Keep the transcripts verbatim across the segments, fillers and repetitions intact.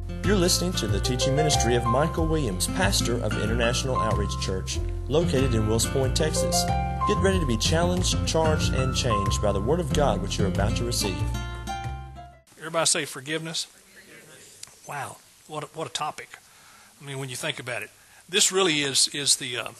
You're listening to the teaching ministry of Michael Williams, pastor of International Outreach Church, located in Wills Point, Texas. Get ready to be challenged, charged, and changed by the Word of God which you're about to receive. Everybody say forgiveness. Wow, what a, what a topic. I mean, when you think about it, this really is is the, uh,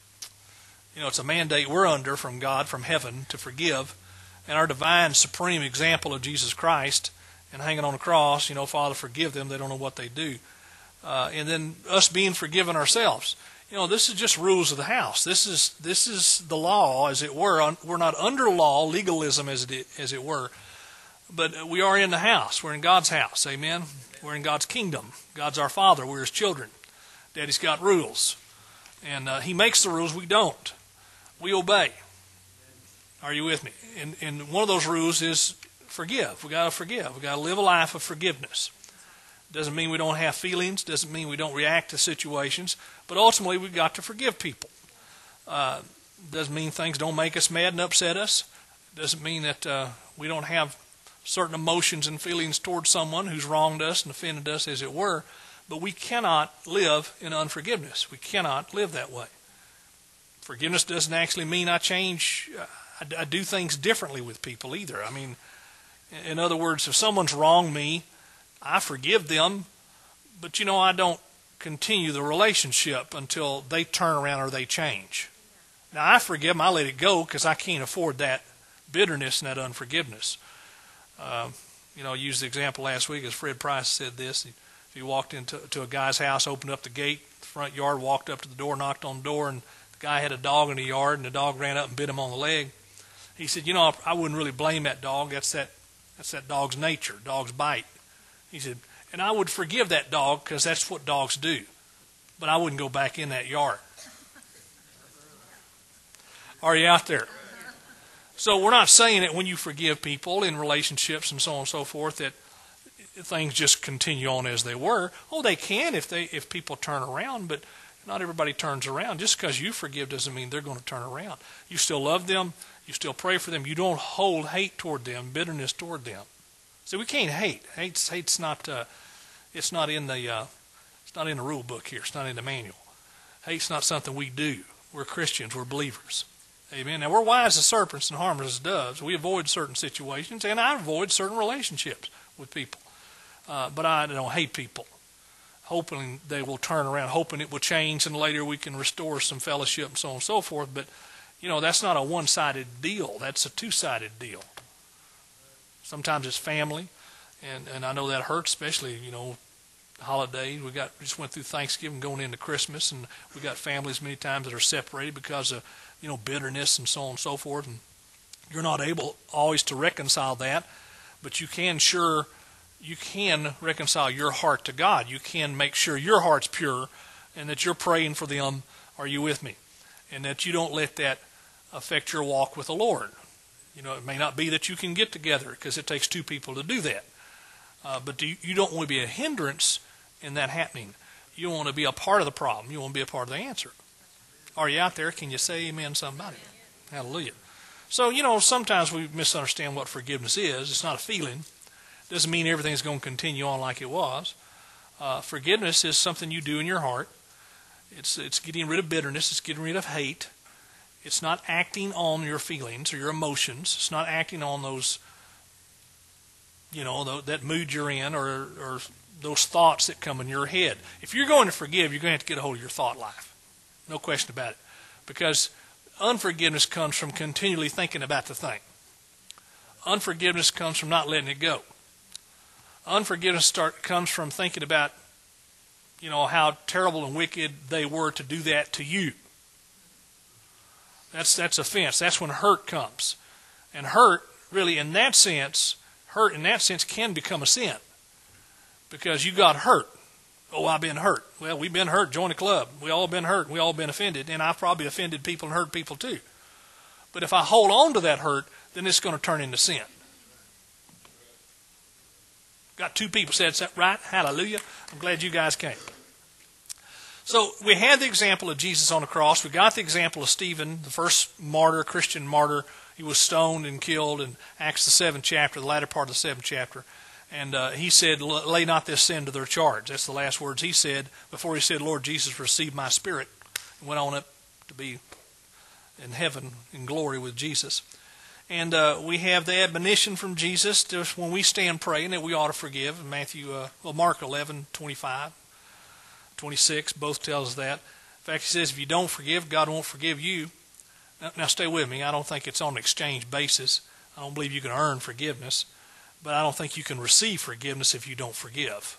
you know, it's a mandate we're under from God, from heaven, to forgive. And our divine, supreme example of Jesus Christ and hanging on the cross, you know, Father, forgive them, they don't know what they do. Uh, and then us being forgiven ourselves. You know, this is just rules of the house. This is this is the law, as it were. We're not under law, legalism, as it as it were. But we are in the house. We're in God's house. Amen. We're in God's kingdom. God's our Father. We're His children. Daddy's got rules. And uh, He makes the rules. We don't. We obey. Are you with me? And, and one of those rules is forgive. We've got to forgive. We've got to live a life of forgiveness. Doesn't mean we don't have feelings. Doesn't mean we don't react to situations. But ultimately, we've got to forgive people. Uh, doesn't mean things don't make us mad and upset us. Doesn't mean that uh, we don't have certain emotions and feelings towards someone who's wronged us and offended us, as it were. But we cannot live in unforgiveness. We cannot live that way. Forgiveness doesn't actually mean I change, I, I do things differently with people either. I mean, in other words, if someone's wronged me, I forgive them, but you know, I don't continue the relationship until they turn around or they change. Now, I forgive them, I let it go because I can't afford that bitterness and that unforgiveness. Uh, you know, I used the example last week as Fred Price said this. He, he walked into to a guy's house, opened up the gate, the front yard, walked up to the door, knocked on the door, and the guy had a dog in the yard, and the dog ran up and bit him on the leg. He said, you know, I wouldn't really blame that dog. That's that, that's that dog's nature. Dogs bite. He said, and I would forgive that dog because that's what dogs do. But I wouldn't go back in that yard. Are you out there? So we're not saying that when you forgive people in relationships and so on and so forth that things just continue on as they were. Oh, they can if they if people turn around, but not everybody turns around. Just because you forgive doesn't mean they're going to turn around. You still love them. You still pray for them. You don't hold hate toward them, bitterness toward them. So we can't hate. Hate's hate's not uh, it's not in the uh, it's not in the rule book here. It's not in the manual. Hate's not something we do. We're Christians. We're believers. Amen. Now, we're wise as serpents and harmless as doves. We avoid certain situations, and I avoid certain relationships with people. Uh, but I don't hate people, hoping they will turn around, hoping it will change, and later we can restore some fellowship and so on and so forth. But, you know, that's not a one-sided deal. That's a two-sided deal. Sometimes it's family, and, and I know that hurts, especially, you know, holidays. We got we just went through Thanksgiving, going into Christmas, and we got families many times that are separated because of, you know, bitterness and so on and so forth. And you're not able always to reconcile that, but you can sure you can reconcile your heart to God. You can make sure your heart's pure and that you're praying for them. Are you with me? And that you don't let that affect your walk with the Lord. You know, it may not be that you can get together because it takes two people to do that. Uh, but do you, you don't want to be a hindrance in that happening. You want to be a part of the problem. You want to be a part of the answer. Are you out there? Can you say amen, somebody? Hallelujah. So, you know, sometimes we misunderstand what forgiveness is. It's not a feeling. It doesn't mean everything's going to continue on like it was. Uh, forgiveness is something you do in your heart. It's it's getting rid of bitterness. It's getting rid of hate. It's not acting on your feelings or your emotions. It's not acting on those, you know, that mood you're in or, or those thoughts that come in your head. If you're going to forgive, you're going to have to get a hold of your thought life. No question about it. Because unforgiveness comes from continually thinking about the thing. Unforgiveness comes from not letting it go. Unforgiveness start, comes from thinking about, you know, how terrible and wicked they were to do that to you. That's that's offense. That's when hurt comes. And hurt, really, in that sense, hurt in that sense can become a sin. Because you got hurt. Oh, I've been hurt. Well, we've been hurt. Join the club. We all been hurt. We all been offended. And I've probably offended people and hurt people too. But if I hold on to that hurt, then it's going to turn into sin. Got two people said that right. Hallelujah. I'm glad you guys came. So we had the example of Jesus on the cross. We got the example of Stephen, the first martyr, Christian martyr. He was stoned and killed in Acts the seventh chapter, the latter part of the seventh chapter. And uh, he said, lay not this sin to their charge. That's the last words he said before he said, Lord Jesus, receive my spirit. And went on up to be in heaven in glory with Jesus. And uh, we have the admonition from Jesus to, when we stand praying, that we ought to forgive. Matthew, uh, well, Mark eleven, twenty-five, twenty-six, both tells us that. In fact, he says, if you don't forgive, God won't forgive you. Now, now stay with me. I don't think it's on an exchange basis. I don't believe you can earn forgiveness. But I don't think you can receive forgiveness if you don't forgive.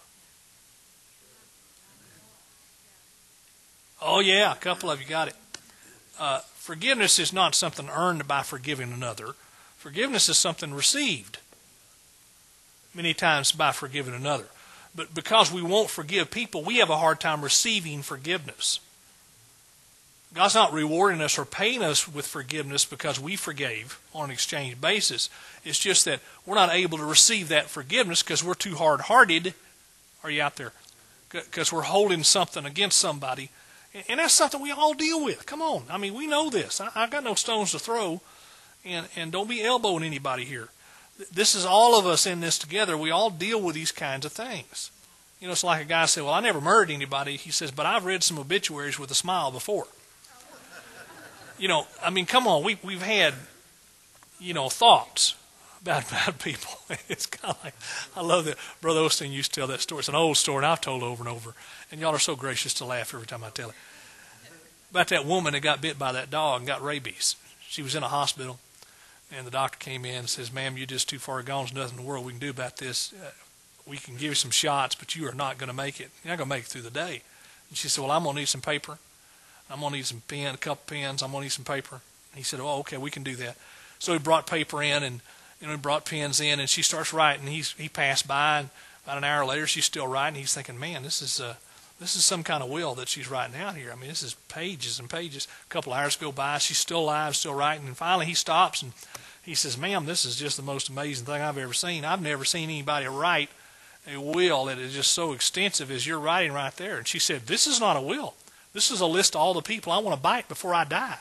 Oh, yeah, a couple of you got it. Uh, forgiveness is not something earned by forgiving another. Forgiveness is something received many times by forgiving another. But because we won't forgive people, we have a hard time receiving forgiveness. God's not rewarding us or paying us with forgiveness because we forgave on an exchange basis. It's just that we're not able to receive that forgiveness because we're too hard-hearted. Are you out there? Because we're holding something against somebody. And that's something we all deal with. Come on. I mean, we know this. I, I've got no stones to throw. And, and don't be elbowing anybody here. This is all of us in this together. We all deal with these kinds of things. You know, it's like a guy said, well, I never murdered anybody. He says, but I've read some obituaries with a smile before. You know, I mean, come on. We, we've had, you know, thoughts about bad people. It's kind of like, I love that. Brother Osteen used to tell that story. It's an old story, and I've told over and over. And y'all are so gracious to laugh every time I tell it. About that woman that got bit by that dog and got rabies. She was in a hospital, and the doctor came in and says, ma'am, you're just too far gone. There's nothing in the world we can do about this. Uh, we can give you some shots, but you are not going to make it. You're not going to make it through the day. And she said, well, I'm going to need some paper. I'm going to need some pen, a couple pens. I'm going to need some paper. And he said, oh, okay, we can do that. So he brought paper in, and you know, he brought pens in, and she starts writing. He's, he passed by, and about an hour later, she's still writing. He's thinking, man, this is uh, this is some kind of will that she's writing out here. I mean, this is pages and pages. A couple hours go by. She's still alive, still writing. And finally, he stops, and he says, ma'am, this is just the most amazing thing I've ever seen. I've never seen anybody write a will that is just so extensive as you're writing right there. And she said, this is not a will. This is a list of all the people I want to bite before I die.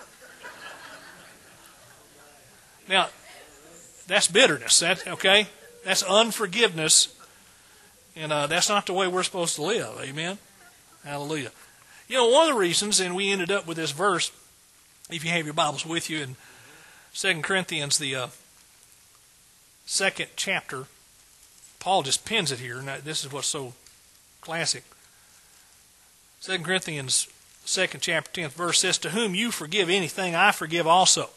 Now, that's bitterness. That, okay? That's unforgiveness. And uh, that's not the way we're supposed to live. Amen? Hallelujah. You know, one of the reasons, and we ended up with this verse, if you have your Bibles with you, in Second Corinthians, the uh, second chapter, Paul just pins it here. Now, this is what's so classic. Second Corinthians, second chapter, tenth verse says, to whom you forgive anything, I forgive also.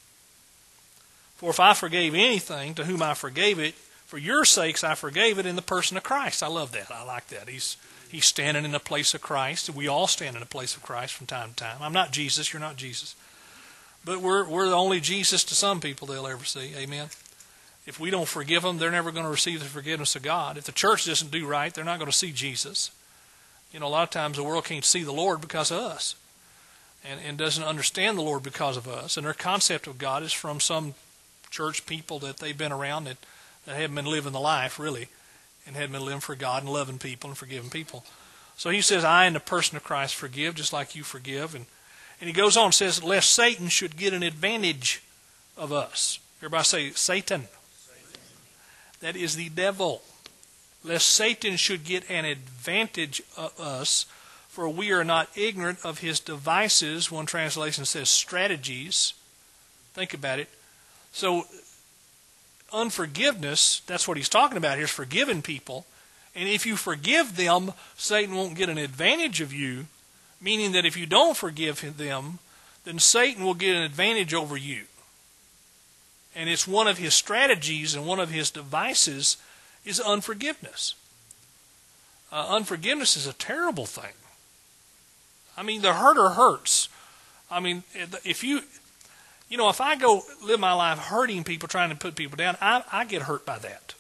For if I forgave anything, to whom I forgave it, for your sakes I forgave it in the person of Christ. I love that. I like that. He's he's standing in the place of Christ. We all stand in the place of Christ from time to time. I'm not Jesus. You're not Jesus. But we're we're the only Jesus to some people they'll ever see. Amen. If we don't forgive them, they're never going to receive the forgiveness of God. If the church doesn't do right, they're not going to see Jesus. You know, a lot of times the world can't see the Lord because of us, and, and doesn't understand the Lord because of us. And their concept of God is from some church people that they've been around that, that haven't been living the life, really, and haven't been living for God and loving people and forgiving people. So he says, I in the person of Christ forgive, just like you forgive. And, and he goes on and says, lest Satan should get an advantage of us. Everybody say, Satan. Satan. That is the devil. Lest Satan should get an advantage of us, for we are not ignorant of his devices. One translation says strategies. Think about it. So, unforgiveness, that's what he's talking about here, is forgiving people. And if you forgive them, Satan won't get an advantage of you, meaning that if you don't forgive them, then Satan will get an advantage over you. And it's one of his strategies and one of his devices is unforgiveness. Uh, unforgiveness is a terrible thing. I mean, the hurter hurts. I mean, if you, you know, if I go live my life hurting people, trying to put people down, I, I get hurt by that.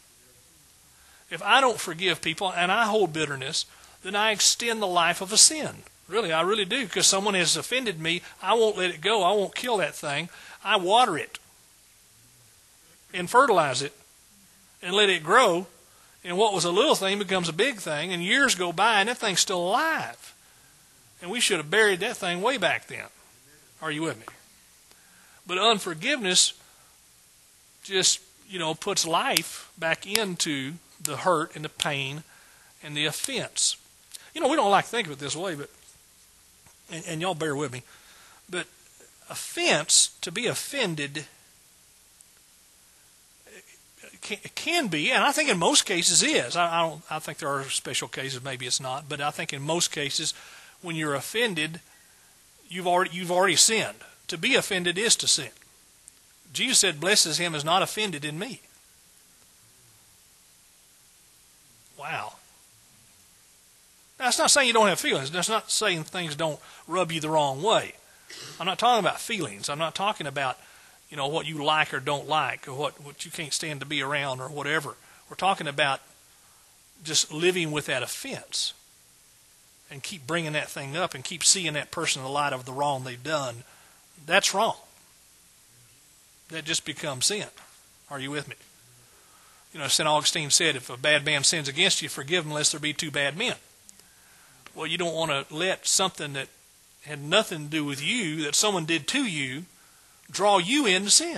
If I don't forgive people and I hold bitterness, then I extend the life of a sin. Really, I really do, because someone has offended me. I won't let it go. I won't kill that thing. I water it and fertilize it and let it grow, and what was a little thing becomes a big thing, and years go by, and that thing's still alive. And we should have buried that thing way back then. Are you with me? But unforgiveness just, you know, puts life back into the hurt and the pain and the offense. You know, we don't like to think of it this way, but and, and y'all bear with me, but offense, to be offended, can, can be, and I think in most cases is. I, I don't. I think there are special cases, maybe it's not, but I think in most cases, when you're offended, you've already you've already sinned. To be offended is to sin. Jesus said, "Blesses him is not offended in me." Wow. Now, that's not saying you don't have feelings. That's not saying things don't rub you the wrong way. I'm not talking about feelings. I'm not talking about, you know, what you like or don't like, or what, what you can't stand to be around or whatever. We're talking about just living with that offense and keep bringing that thing up and keep seeing that person in the light of the wrong they've done. That's wrong. That just becomes sin. Are you with me? You know, Saint Augustine said, if a bad man sins against you, forgive him lest there be two bad men. Well, you don't want to let something that had nothing to do with you, that someone did to you, draw you into sin.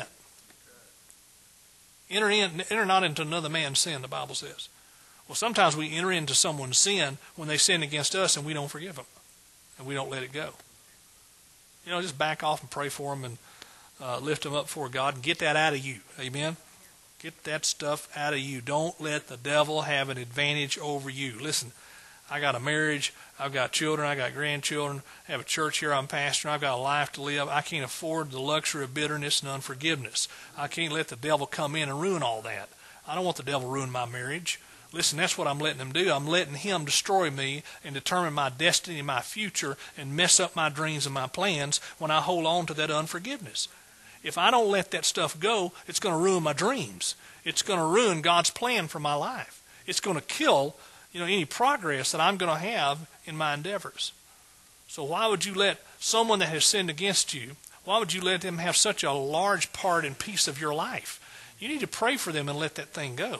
Enter in, enter not into another man's sin, the Bible says. Well, sometimes we enter into someone's sin when they sin against us and we don't forgive them. And we don't let it go. You know, just back off and pray for them and uh, lift them up before God and get that out of you. Amen? Get that stuff out of you. Don't let the devil have an advantage over you. Listen, I got a marriage, I've got children, I got grandchildren, I have a church here I'm pastoring, I've got a life to live. I can't afford the luxury of bitterness and unforgiveness. I can't let the devil come in and ruin all that. I don't want the devil to ruin my marriage. Listen, that's what I'm letting him do. I'm letting him destroy me and determine my destiny and my future and mess up my dreams and my plans when I hold on to that unforgiveness. If I don't let that stuff go, it's going to ruin my dreams. It's going to ruin God's plan for my life. It's going to kill, you know, any progress that I'm going to have in my endeavors. So why would you let someone that has sinned against you, why would you let them have such a large part and piece of your life? You need to pray for them and let that thing go.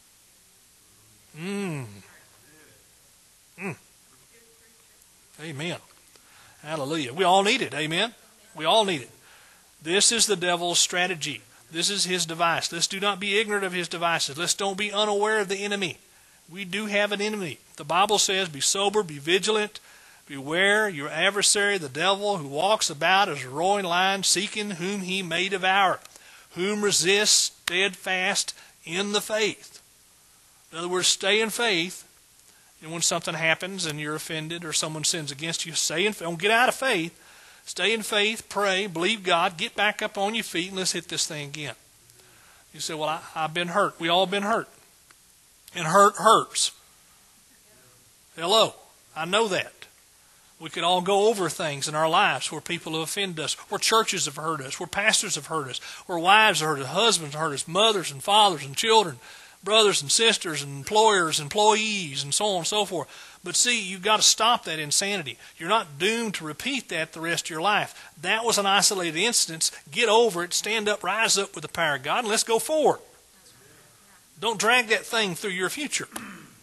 Mm. Mm. Amen. Hallelujah. We all need it. Amen. We all need it. This is the devil's strategy. This is his device. Let's do not be ignorant of his devices. Let's don't be unaware of the enemy. We do have an enemy. The Bible says, be sober, be vigilant, beware your adversary, the devil, who walks about as a roaring lion, seeking whom he may devour, whom resist steadfast in the faith. In other words, stay in faith. And when something happens and you're offended or someone sins against you, stay in faith. Don't get out of faith. Stay in faith, pray, believe God, get back up on your feet, and let's hit this thing again. You say, well, I, I've been hurt. We all been hurt. And hurt hurts. Hello. I know that. We could all go over things in our lives where people have offended us, where churches have hurt us, where pastors have hurt us, where wives have hurt us, husbands have hurt us, mothers and fathers and children, brothers and sisters and employers, employees, and so on and so forth. But see, you've got to stop that insanity. You're not doomed to repeat that the rest of your life. That was an isolated instance. Get over it, stand up, rise up with the power of God, and let's go forward. Don't drag that thing through your future.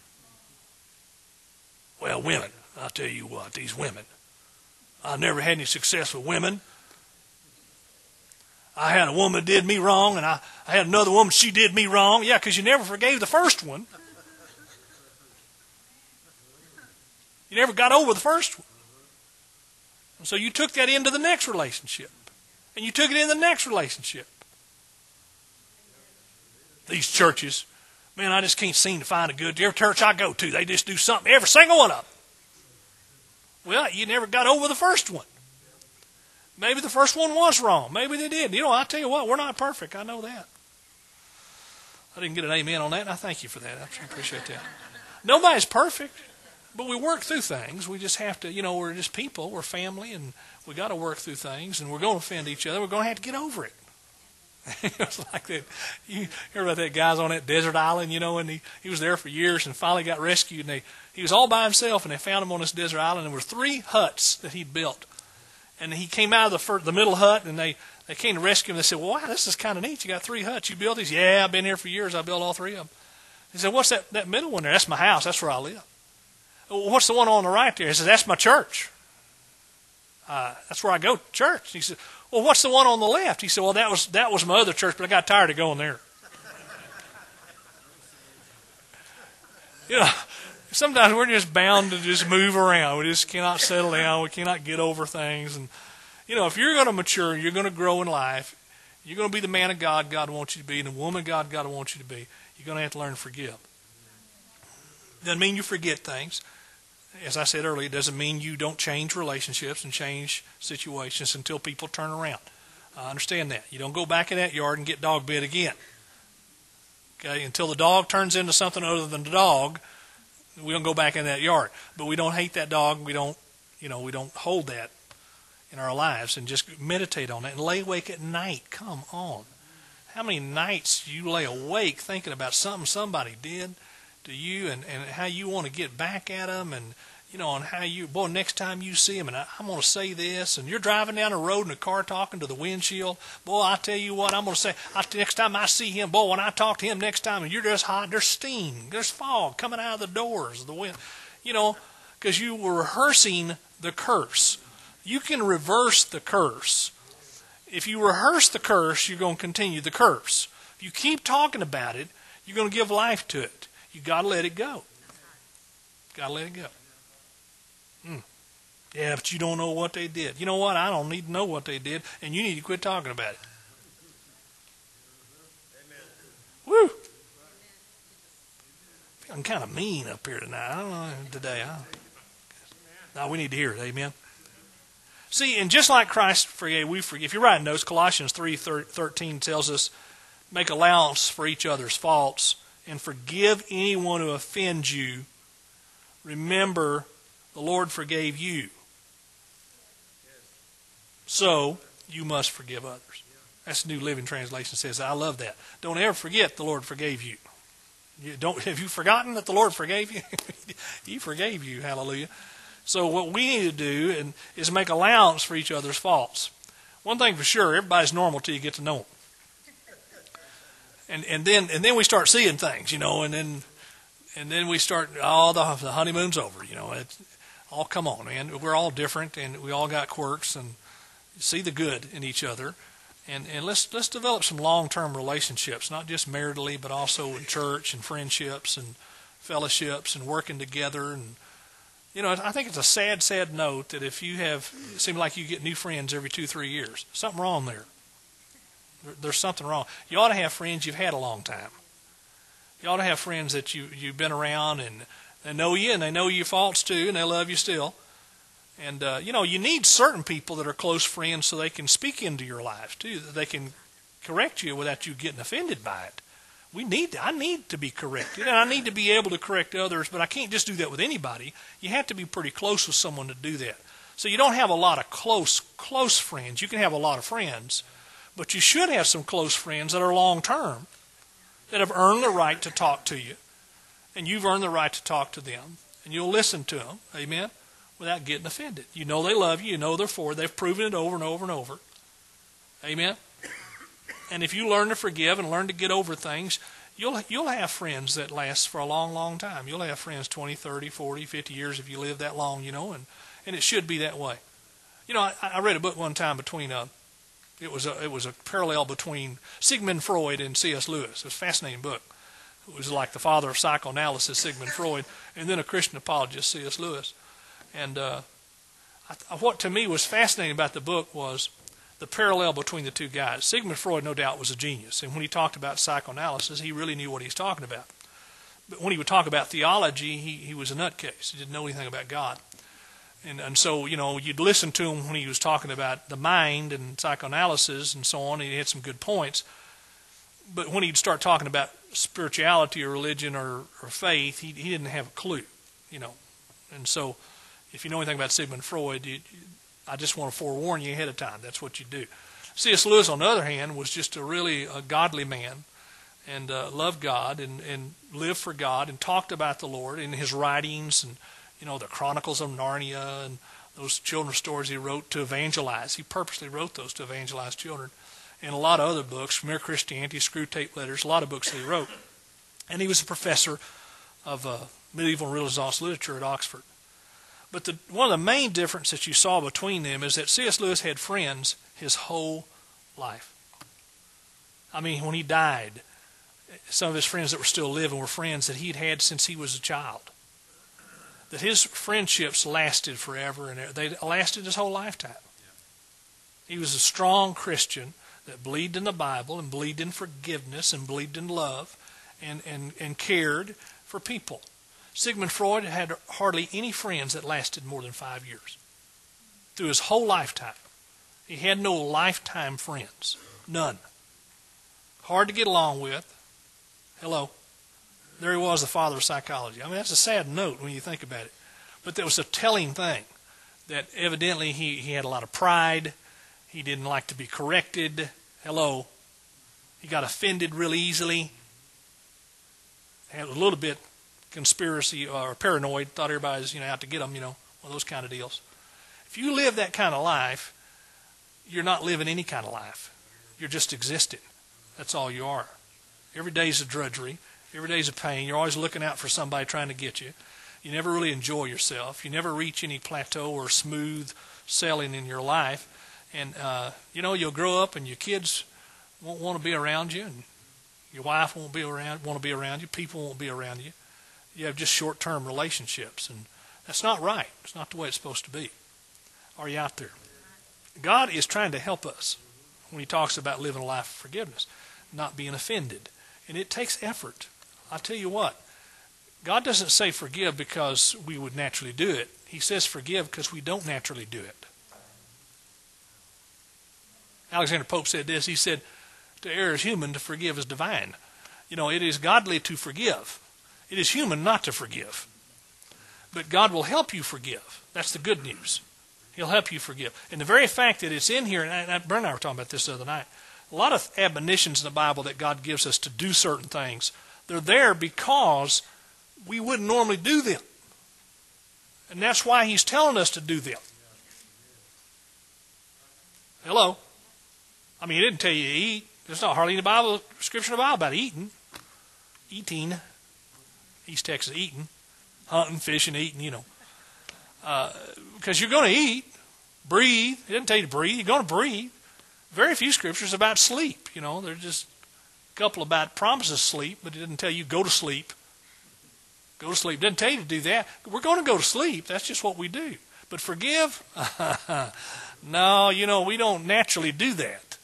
Well, women, I'll tell you what, these women. I never had any success with women. I had a woman that did me wrong, and I, I had another woman, she did me wrong. Yeah, because you never forgave the first one. You never got over the first one. And so you took that into the next relationship. And you took it in the next relationship. These churches, man, I just can't seem to find a good, every church I go to, they just do something, every single one of them. Well, you never got over the first one. Maybe the first one was wrong. Maybe they did. You know, I tell you what, we're not perfect. I know that. I didn't get an amen on that, and I thank you for that. I appreciate that. Nobody's perfect. But we work through things. We just have to, you know, we're just people. We're family, and we got to work through things, and we're going to offend each other. We're going to have to get over it. It's like that. You hear about that guy's on that desert island, you know, and he, he was there for years and finally got rescued. And they, he was all by himself, and they found him on this desert island. And there were three huts that he'd built. And he came out of the, first, the middle hut, and they, they came to rescue him. They said, well, wow, this is kind of neat. You got three huts. You built these? Yeah, I've been here for years. I built all three of them. He said, what's that, that middle one there? That's my house. That's where I live. Well, what's the one on the right there? He says, that's my church. Uh, that's where I go to church. He said, well, what's the one on the left? He said, well, that was that was my other church, but I got tired of going there. You know, sometimes we're just bound to just move around. We just cannot settle down. We cannot get over things. And, you know, if you're going to mature, you're going to grow in life, you're going to be the man of God God wants you to be and the woman of God God wants you to be, you're going to have to learn to forgive. Doesn't mean you forget things. As I said earlier, it doesn't mean you don't change relationships and change situations until people turn around. I understand that. You don't go back in that yard and get dog bit again. Okay, until the dog turns into something other than the dog, we don't go back in that yard. But we don't hate that dog. We don't, you know, we don't hold that in our lives and just meditate on it and lay awake at night. Come on. How many nights you lay awake thinking about something somebody did to you and, and how you want to get back at them and, you know, and how you, boy, next time you see them and I, I'm going to say this, and you're driving down the road in a car talking to the windshield, boy, I tell you what, I'm going to say, I, next time I see him, boy, when I talk to him next time, and you're just hot, there's steam, there's fog coming out of the doors, the wind, you know, because you were rehearsing the curse. You can reverse the curse. If you rehearse the curse, you're going to continue the curse. If you keep talking about it, you're going to give life to it. You got to let it go. Got to let it go. Hmm. Yeah, but you don't know what they did. You know what? I don't need to know what they did, and you need to quit talking about it. Woo! I'm kind of mean up here tonight. I don't know today. I, no, we need to hear it. Amen. See, and just like Christ forgave, we forgive. If you're writing notes, Colossians three thirteen tells us, make allowance for each other's faults and forgive anyone who offends you. Remember, the Lord forgave you. So, you must forgive others. That's the New Living Translation says. I love that. Don't ever forget the Lord forgave you. You don't, have you forgotten that the Lord forgave you? He forgave you. Hallelujah. So what we need to do and, is make allowance for each other's faults. One thing for sure, everybody's normal till you get to know them. And and then and then we start seeing things, you know, and then and then we start, oh, the, the honeymoon's over, you know. It's, oh, come on, man. We're all different, and we all got quirks, and see the good in each other. And and let's let's develop some long-term relationships, not just maritally, but also in church and friendships and fellowships and working together. And you know, I think it's a sad, sad note that if you have, it seems like you get new friends every two, three years. Something wrong there. there. There's something wrong. You ought to have friends you've had a long time. You ought to have friends that you, you've been around and they know you and they know your faults too and they love you still. And, uh, you know, you need certain people that are close friends so they can speak into your life too, that they can correct you without you getting offended by it. We need to, I need to be corrected, and I need to be able to correct others, but I can't just do that with anybody. You have to be pretty close with someone to do that. So you don't have a lot of close, close friends. You can have a lot of friends, but you should have some close friends that are long-term, that have earned the right to talk to you, and you've earned the right to talk to them, and you'll listen to them, amen, without getting offended. You know they love you. You know they're for you. They've proven it over and over and over. Amen? And if you learn to forgive and learn to get over things, you'll you'll have friends that last for a long, long time. You'll have friends twenty, thirty, forty, fifty years if you live that long, you know, and, and it should be that way. You know, I, I read a book one time between, a, it was a it was a parallel between Sigmund Freud and C S Lewis. It was a fascinating book. It was like the father of psychoanalysis, Sigmund Freud, and then a Christian apologist, C S Lewis. And uh, I, what to me was fascinating about the book was the parallel between the two guys. Sigmund Freud, no doubt, was a genius. And when he talked about psychoanalysis, he really knew what he was talking about. But when he would talk about theology, he, he was a nutcase. He didn't know anything about God. And, and so, you know, you'd listen to him when he was talking about the mind and psychoanalysis and so on. And he had some good points. But when he'd start talking about spirituality or religion or, or faith, he, he didn't have a clue, you know. And so if you know anything about Sigmund Freud, you, I just want to forewarn you ahead of time. That's what you do. C S Lewis, on the other hand, was just a really a godly man and uh, loved God and, and lived for God and talked about the Lord in his writings and, you know, the Chronicles of Narnia and those children's stories he wrote to evangelize. He purposely wrote those to evangelize children. And a lot of other books, Mere Christianity, Screwtape Letters, a lot of books that he wrote. And he was a professor of uh, medieval and Renaissance literature at Oxford. But the, one of the main differences that you saw between them is that C S Lewis had friends his whole life. I mean, when he died, some of his friends that were still living were friends that he'd had since he was a child. That his friendships lasted forever, and they lasted his whole lifetime. He was a strong Christian that believed in the Bible and believed in forgiveness and believed in love and, and, and cared for people. Sigmund Freud had hardly any friends that lasted more than five years. Through his whole lifetime. He had no lifetime friends. None. Hard to get along with. Hello. There he was, the father of psychology. I mean, that's a sad note when you think about it. But that was a telling thing. That evidently he, he had a lot of pride. He didn't like to be corrected. Hello. He got offended real easily. Had a little bit conspiracy or paranoid. Thought everybody was, you know, out to get him, you know, one of those kind of deals. If you live that kind of life, you're not living any kind of life. You're just existing. That's all you are. Every day's a drudgery. Every day's a pain. You're always looking out for somebody trying to get you. You never really enjoy yourself. You never reach any plateau or smooth sailing in your life. And, uh, you know, you'll grow up and your kids won't want to be around you. And your wife won't be around, want to be around you. People won't be around you. You have just short-term relationships. And that's not right. It's not the way it's supposed to be. Are you out there? God is trying to help us when he talks about living a life of forgiveness, not being offended. And it takes effort. I'll tell you what, God doesn't say forgive because we would naturally do it. He says forgive because we don't naturally do it. Alexander Pope said this. He said, to err is human, to forgive is divine. You know, it is godly to forgive. It is human not to forgive. But God will help you forgive. That's the good news. He'll help you forgive. And the very fact that it's in here, and Brent and I were talking about this the other night, a lot of admonitions in the Bible that God gives us to do certain things, they're there because we wouldn't normally do them. And that's why he's telling us to do them. Hello? I mean, he didn't tell you to eat. There's not hardly any Bible scripture in the Bible about eating. Eating. East Texas, eating. Hunting, fishing, eating, you know. Uh, because you're going to eat, breathe. He didn't tell you to breathe. You're going to breathe. Very few scriptures about sleep. You know, there's just a couple about promises of sleep, but it didn't tell you go to sleep. Go to sleep. It didn't tell you to do that. We're going to go to sleep. That's just what we do. But forgive? No, you know, we don't naturally do that.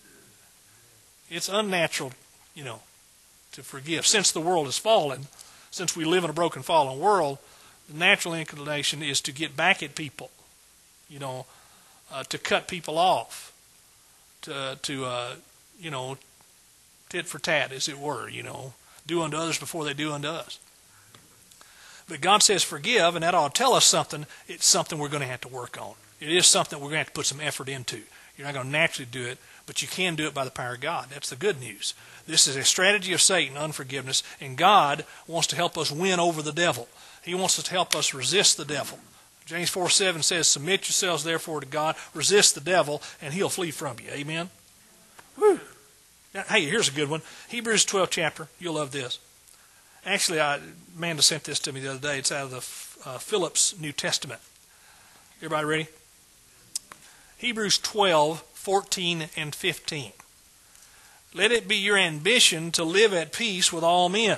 It's unnatural, you know, to forgive. Since the world has fallen, since we live in a broken, fallen world, the natural inclination is to get back at people, you know, uh, to cut people off, to, to uh, you know, tit for tat, as it were, you know, do unto others before they do unto us. But God says forgive, and that ought to tell us something. It's something we're going to have to work on. It is something we're going to have to put some effort into. You're not going to naturally do it, but you can do it by the power of God. That's the good news. This is a strategy of Satan, unforgiveness, and God wants to help us win over the devil. He wants to help us resist the devil. James four seven says, submit yourselves therefore to God, resist the devil, and he'll flee from you. Amen? Woo. Now, hey, here's a good one. Hebrews twelfth chapter. You'll love this. Actually, I, Amanda sent this to me the other day. It's out of the uh, Phillips New Testament. Everybody ready? Hebrews twelve, fourteen, and fifteen. Let it be your ambition to live at peace with all men,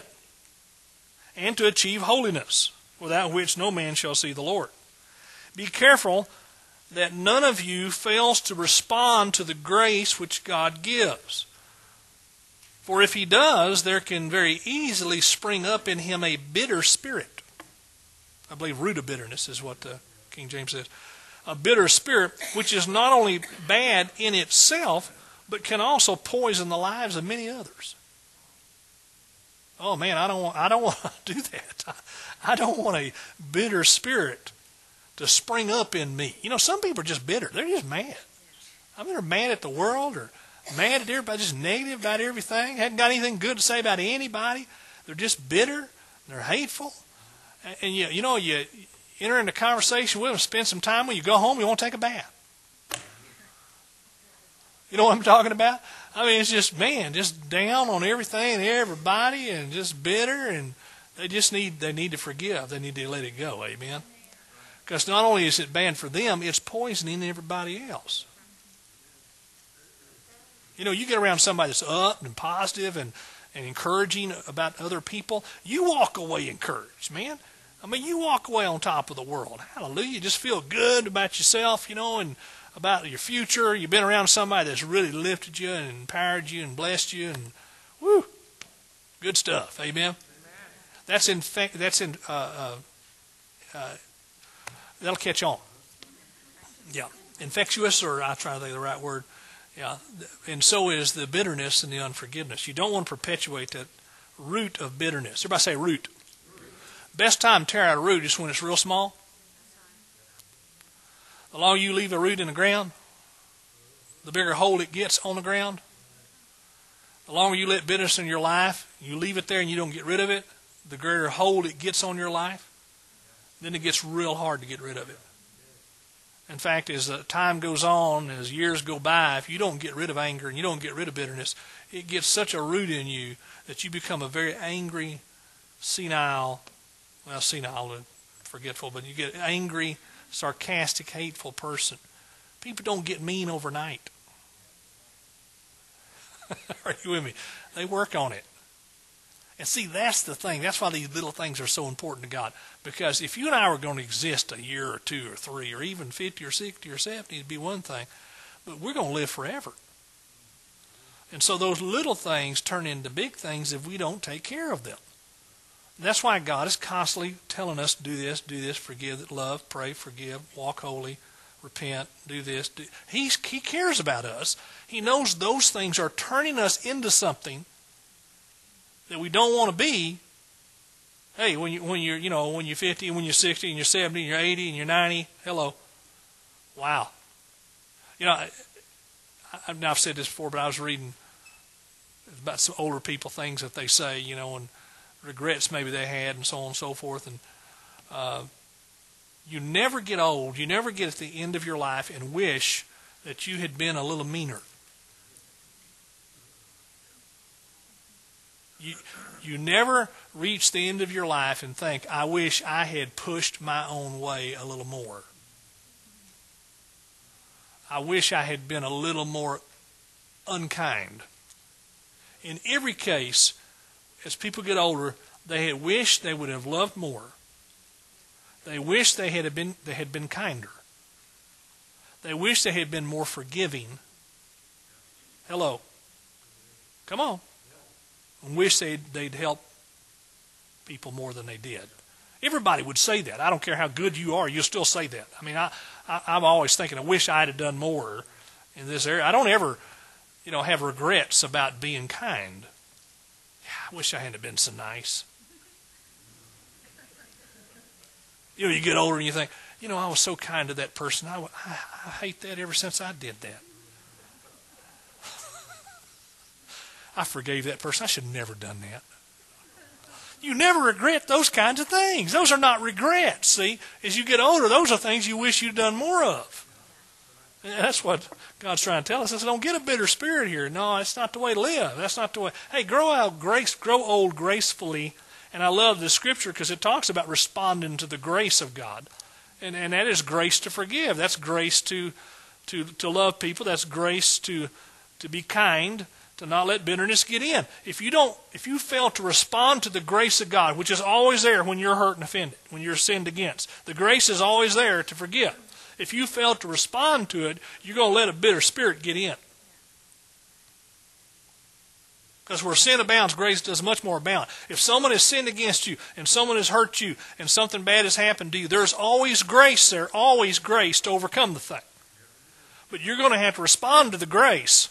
and to achieve holiness, without which no man shall see the Lord. Be careful that none of you fails to respond to the grace which God gives. For if he does, there can very easily spring up in him a bitter spirit. I believe root of bitterness is what the King James says. A bitter spirit, which is not only bad in itself, but can also poison the lives of many others. Oh man, I don't want, I don't want to do that. I don't want a bitter spirit to spring up in me. You know, some people are just bitter. They're just mad. I mean, they're mad at the world or mad at everybody, just negative about everything. Haven't got anything good to say about anybody. They're just bitter. They're hateful. And, and you, you know, you enter into conversation with them, spend some time when you go home, you want to take a bath. You know what I'm talking about? I mean, it's just, man, just down on everything and everybody and just bitter, and they just need, they need to forgive. They need to let it go, amen? Because not only is it bad for them, it's poisoning everybody else. You know, you get around somebody that's up and positive and, and encouraging about other people, you walk away encouraged, man. I mean, you walk away on top of the world. Hallelujah. You just feel good about yourself, you know, and about your future. You've been around somebody that's really lifted you and empowered you and blessed you, and woo, good stuff. Amen. Amen. That's in. That's in. Uh, uh, uh, that'll catch on. Yeah, infectious, or I try to think of the right word. Yeah, and so is the bitterness and the unforgiveness. You don't want to perpetuate that root of bitterness. Everybody say root. Best time to tear out a root is when it's real small. The longer you leave a root in the ground, the bigger hole it gets on the ground. The longer you let bitterness in your life, you leave it there and you don't get rid of it, the greater hole it gets on your life, then it gets real hard to get rid of it. In fact, as the time goes on, as years go by, if you don't get rid of anger and you don't get rid of bitterness, it gets such a root in you that you become a very angry, senile, well, senile and forgetful, but you get angry, sarcastic, hateful person. People don't get mean overnight. Are you with me? They work on it. And see, that's the thing. That's why these little things are so important to God. Because if you and I were going to exist a year or two or three or even fifty or sixty or seventy, it'd be one thing. But we're going to live forever. And so those little things turn into big things if we don't take care of them. And that's why God is constantly telling us, do this, do this, forgive, love, pray, forgive, walk holy, repent, do this. Do. He's, he cares about us. He knows those things are turning us into something that we don't want to be. Hey, when you when you're you know when you're fifty, and when you're sixty, and you're seventy, and you're eighty, and you're ninety, hello, wow. You know, I, I've now said this before, but I was reading about some older people, things that they say, you know, and regrets maybe they had, and so on and so forth. And uh, you never get old. You never get at the end of your life and wish that you had been a little meaner. You, you never reach the end of your life and think, I wish I had pushed my own way a little more. I wish I had been a little more unkind. In every case, as people get older, they had wished they would have loved more. They wish they had been they had been kinder. They wish they had been more forgiving. Hello. Come on. And wish they'd, they'd help people more than they did. Everybody would say that. I don't care how good you are, you'll still say that. I mean, I, I, I'm always thinking, I wish I'd have done more in this area. I don't ever, you know, have regrets about being kind. I wish I hadn't been so nice. You know, you get older and you think, you know, I was so kind to that person. I, I, I hate that ever since I did that. I forgave that person. I should have never done that. You never regret those kinds of things. Those are not regrets. See, as you get older, those are things you wish you'd done more of. And that's what God's trying to tell us. He says, don't get a bitter spirit here. No, that's not the way to live. That's not the way. Hey, grow out grace, grow old gracefully. And I love the scripture because it talks about responding to the grace of God. And and that is grace to forgive. That's grace to to to love people. That's grace to to be kind, to not let bitterness get in. If you don't, if you fail to respond to the grace of God, which is always there when you're hurt and offended, when you're sinned against, the grace is always there to forgive. If you fail to respond to it, you're going to let a bitter spirit get in. Because where sin abounds, grace does much more abound. If someone has sinned against you and someone has hurt you and something bad has happened to you, there's always grace there, always grace to overcome the thing. But you're going to have to respond to the grace,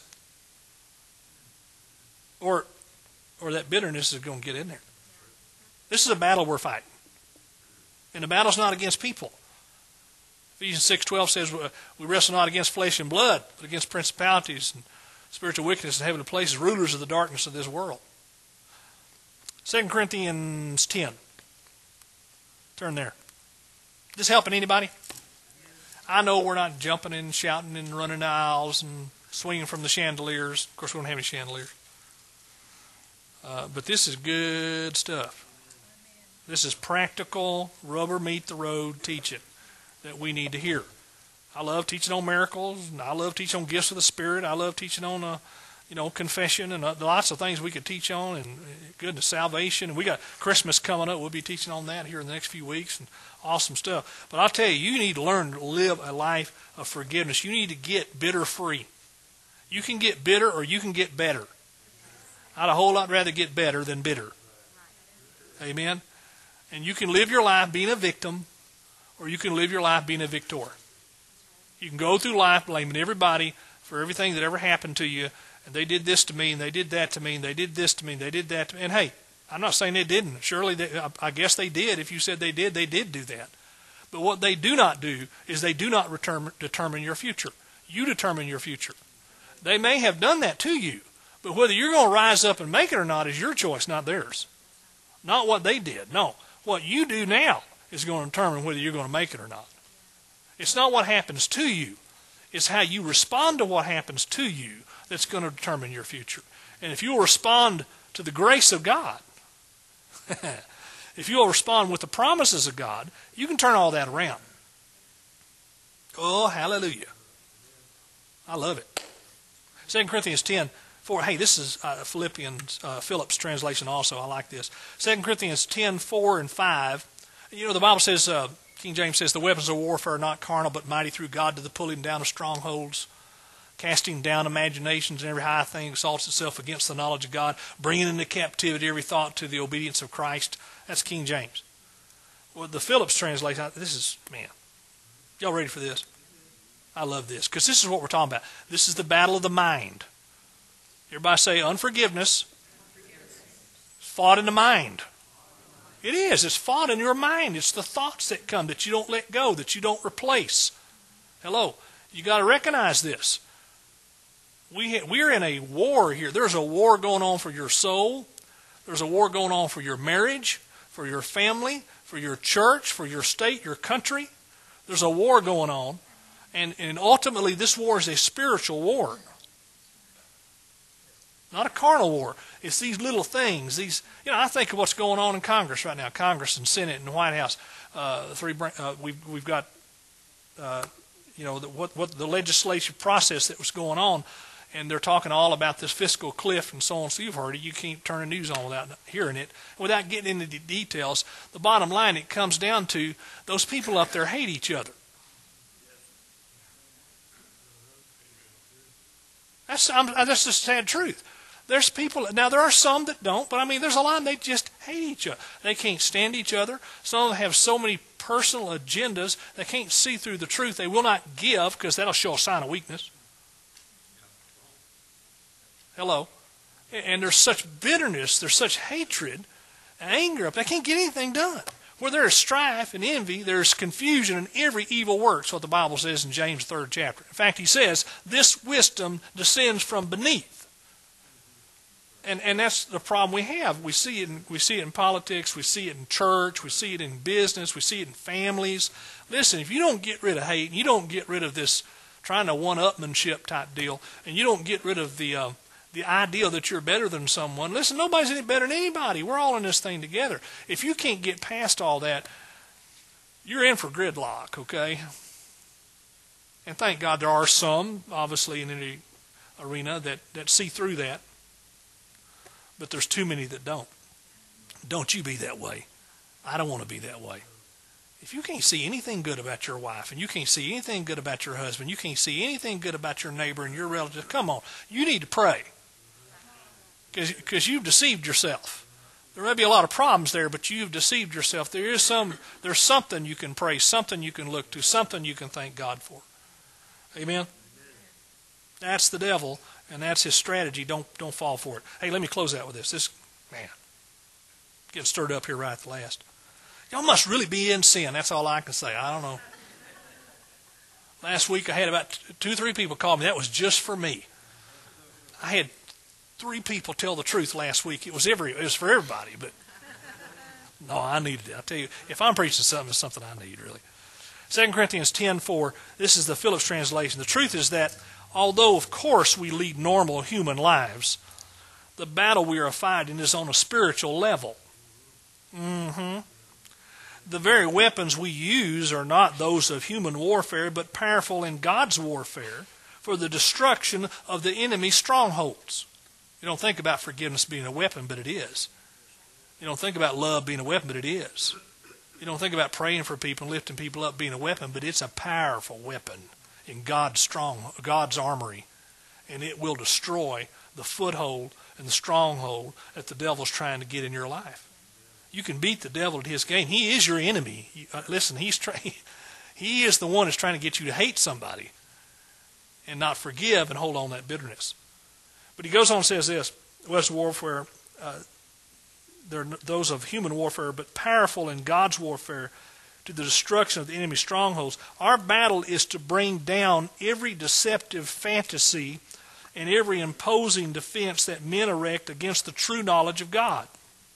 or or that bitterness is going to get in there. This is a battle we're fighting. And the battle's not against people. Ephesians six twelve says, we wrestle not against flesh and blood, but against principalities and spiritual wickedness in heavenly places, rulers of the darkness of this world. Second Corinthians ten. Turn there. This helping anybody? I know we're not jumping and shouting and running the aisles and swinging from the chandeliers. Of course, we don't have any chandeliers. Uh, but this is good stuff. This is practical, rubber meet the road teaching that we need to hear. I love teaching on miracles, and I love teaching on gifts of the Spirit. I love teaching on uh, you know, confession and uh, lots of things we could teach on, and goodness, salvation. And we got Christmas coming up. We'll be teaching on that here in the next few weeks, and awesome stuff. But I'll tell you, you need to learn to live a life of forgiveness. You need to get bitter free. You can get bitter or you can get better. I'd a whole lot rather get better than bitter. Amen? And you can live your life being a victim, or you can live your life being a victor. You can go through life blaming everybody for everything that ever happened to you, and they did this to me, and they did that to me, and they did this to me, and they did that to me. And hey, I'm not saying they didn't. Surely, they, I guess they did. If you said they did, they did do that. But what they do not do is they do not return, determine your future. You determine your future. They may have done that to you, but whether you're going to rise up and make it or not is your choice, not theirs. Not what they did. No, what you do now is going to determine whether you're going to make it or not. It's not what happens to you. It's how you respond to what happens to you that's going to determine your future. And if you'll respond to the grace of God, if you'll respond with the promises of God, you can turn all that around. Oh, hallelujah. I love it. Second Corinthians ten four. Hey, this is uh, Philippians, uh, Phillips translation also. I like this. Second Corinthians ten four and five. You know, the Bible says, uh, King James says, the weapons of warfare are not carnal, but mighty through God to the pulling down of strongholds, casting down imaginations and every high thing exalts itself against the knowledge of God, bringing into captivity every thought to the obedience of Christ. That's King James. Well, the Phillips translation, this is, man, y'all ready for this? I love this, because this is what we're talking about. This is the battle of the mind. Everybody say unforgiveness, fought in the mind. It is. It's fought in your mind. It's the thoughts that come that you don't let go, that you don't replace. Hello. You got to recognize this. We ha- we're in a war here. There's a war going on for your soul. There's a war going on for your marriage, for your family, for your church, for your state, your country. There's a war going on. And, and ultimately, this war is a spiritual war. Not a carnal war. It's these little things. These, you know, I think of what's going on in Congress right now. Congress and Senate and the White House. Uh, three. Uh, we've we've got, uh, you know, the, what what the legislative process that was going on, and they're talking all about this fiscal cliff and so on. So you've heard it. You can't turn the news on without hearing it, without getting into the details. The bottom line, it comes down to those people up there hate each other. That's I'm, that's the sad truth. There's people, now there are some that don't, but I mean there's a lot they just hate each other. They can't stand each other. Some of them have so many personal agendas, they can't see through the truth. They will not give because that'll show a sign of weakness. Hello. And there's such bitterness, there's such hatred, anger up. They can't get anything done. Where there is strife and envy, there's confusion in every evil work. That's what the Bible says in James' third chapter. In fact, he says, this wisdom descends from beneath. And and that's the problem we have. We see it in, we see it in politics, we see it in church, we see it in business, we see it in families. Listen, if you don't get rid of hate, and you don't get rid of this trying to one-upmanship type deal, and you don't get rid of the uh, the idea that you're better than someone, listen, nobody's any better than anybody. We're all in this thing together. If you can't get past all that, you're in for gridlock, okay? And thank God there are some, obviously, in the arena that, that see through that. But there's too many that don't. Don't you be that way. I don't want to be that way. If you can't see anything good about your wife, and you can't see anything good about your husband, you can't see anything good about your neighbor and your relative, come on. You need to pray. Because you've deceived yourself. There may be a lot of problems there, but you've deceived yourself. There is some, there's something you can pray, something you can look to, something you can thank God for. Amen? That's the devil. And that's his strategy. Don't don't fall for it. Hey, let me close out with this. This, man, getting stirred up here right at the last. Y'all must really be in sin. That's all I can say. I don't know. Last week I had about two, three people call me. That was just for me. I had three people tell the truth last week. It was every. It was for everybody, but no, I needed it. I tell you, if I'm preaching something, it's something I need really. Second Corinthians ten four. This is the Phillips translation. The truth is that, although, of course, we lead normal human lives, the battle we are fighting is on a spiritual level. Mm-hmm. The very weapons we use are not those of human warfare, but powerful in God's warfare for the destruction of the enemy's strongholds. You don't think about forgiveness being a weapon, but it is. You don't think about love being a weapon, but it is. You don't think about praying for people and lifting people up being a weapon, but it's a powerful weapon in God's strong, God's armory. And it will destroy the foothold and the stronghold that the devil's trying to get in your life. You can beat the devil at his game. He is your enemy. You, uh, listen, he's trying. He is the one that's trying to get you to hate somebody and not forgive and hold on to that bitterness. But he goes on and says this: was warfare, uh, they're those of human warfare, but powerful in God's warfare to the destruction of the enemy's strongholds. Our battle is to bring down every deceptive fantasy and every imposing defense that men erect against the true knowledge of God.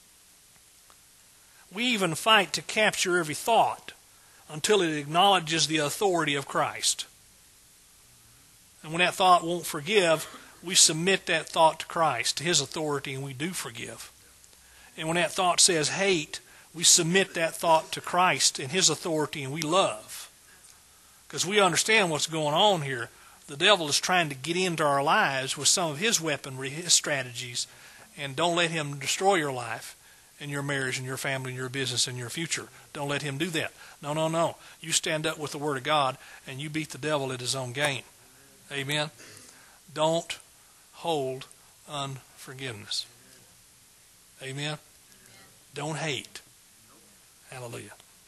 We even fight to capture every thought until it acknowledges the authority of Christ. And when that thought won't forgive, we submit that thought to Christ, to His authority, and we do forgive. And when that thought says hate, we submit that thought to Christ and His authority, and we love. Because we understand what's going on here. The devil is trying to get into our lives with some of his weaponry, his strategies, and don't let him destroy your life and your marriage and your family and your business and your future. Don't let him do that. No, no, no. You stand up with the Word of God and you beat the devil at his own game. Amen? Don't hold unforgiveness. Amen? Don't hate. Hallelujah.